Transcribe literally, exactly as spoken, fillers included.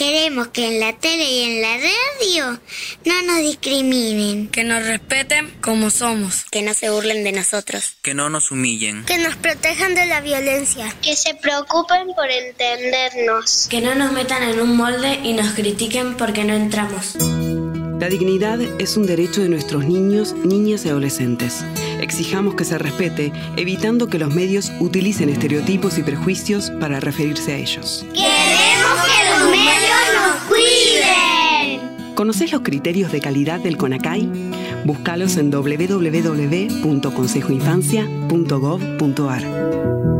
Queremos que en la tele y en la radio no nos discriminen. Que nos respeten como somos. Que no se burlen de nosotros. Que no nos humillen. Que nos protejan de la violencia. Que se preocupen por entendernos. Que no nos metan en un molde y nos critiquen porque no entramos. La dignidad es un derecho de nuestros niños, niñas y adolescentes. Exijamos que se respete, evitando que los medios utilicen estereotipos y prejuicios para referirse a ellos. ¡Queremos que los medios nos cuiden! ¿Conocés los criterios de calidad del CONACAI? Búscalos en doble u doble u doble u punto consejo infancia punto gov punto ar.